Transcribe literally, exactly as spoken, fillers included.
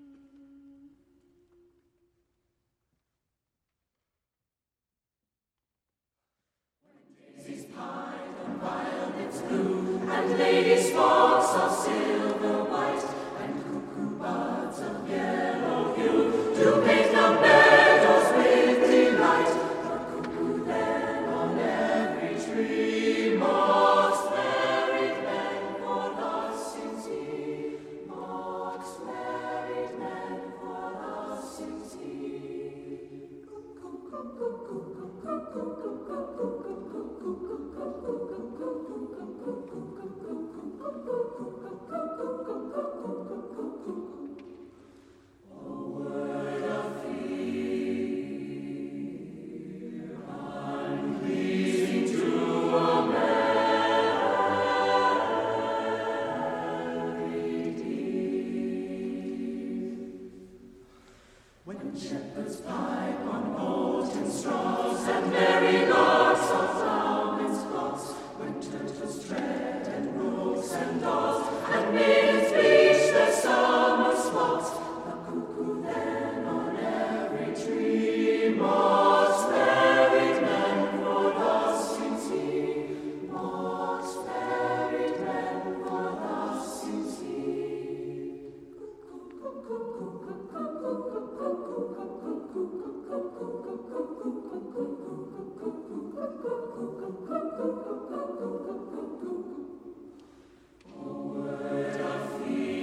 And ladies' frocks of silver white, and cuckoo buds of yellow hue, to paint the meadows with delight. The cuckoo then on every tree mocks married men, for thus sings he. Mocks married men, for thus sings he. Cuckoo, cuckoo, cuckoo, cuckoo, cuckoo, cuckoo, cuckoo, when shepherds pipe on golden straws, and merry larks of ploughmen's flocks, when turtles tread and rooks and daws, and maidens bleach their summer smocks, the cuckoo then on every tree mocks married men, for thus sings he. Mocks married men, for thus sings he. Cuckoo, cuckoo, cuckoo, cuckoo, a word of fear.